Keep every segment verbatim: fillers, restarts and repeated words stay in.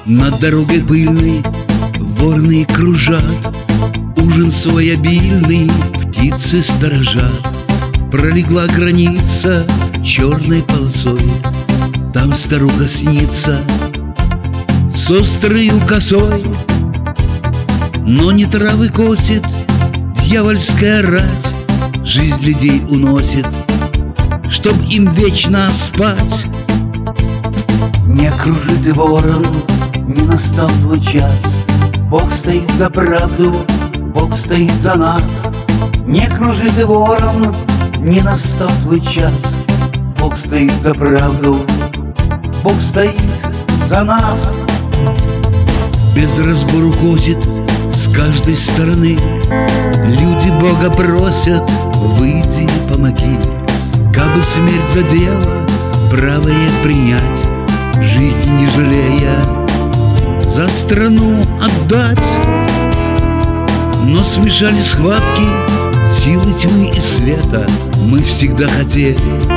Над дорогой пыльной ворны кружат, ужин свой обильный птицы сторожат. Пролегла граница черной полосой, там старуха снится с острою косой. Но не травы косит дьявольская рать, жизнь людей уносит, чтоб им вечно спать. Не кружит и ворон, не настал твой час. Бог стоит за правду, Бог стоит за нас. Не кружит и ворон, не настал твой час. Бог стоит за правду, Бог стоит за нас. Без разбору косит с каждой стороны, люди Бога просят: выйди и помоги. Кабы смерть задела, правое принять, жизнь не жалея, за страну отдать. Но смешали схватки силы тьмы и света. Мы всегда хотели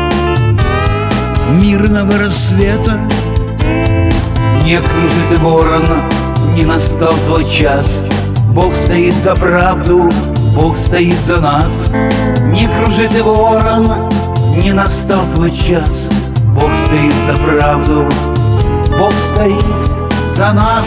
мирного рассвета. Не кружит и ворон, не настал твой час. Бог стоит за правду, Бог стоит за нас. Не кружит и ворон, не настал твой час. Бог стоит за правду, Бог стоит за нас.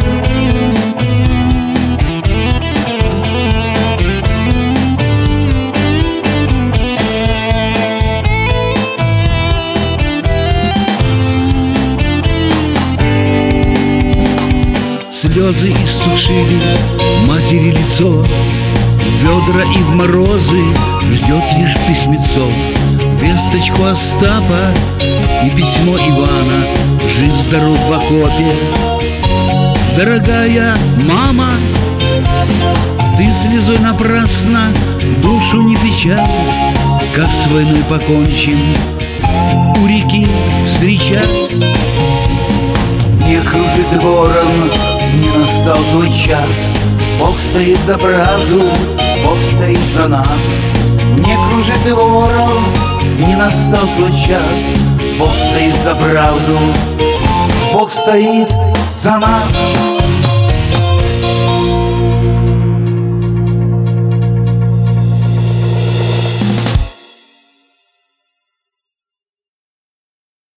Слезы иссушили матери лицо, ведра и в морозы ждет лишь письмецо. Весточку Остапа и письмо Ивана, жив-здоров в окопе. Дорогая мама, ты слезой напрасно душу не печаль. Как с войной покончим, у реки встречай. Не кружит и ворон, не настал твой час. Бог стоит за правду, Бог стоит за нас. Не кружит и ворон, не настал твой час. Бог стоит за правду, Бог стоит за нас.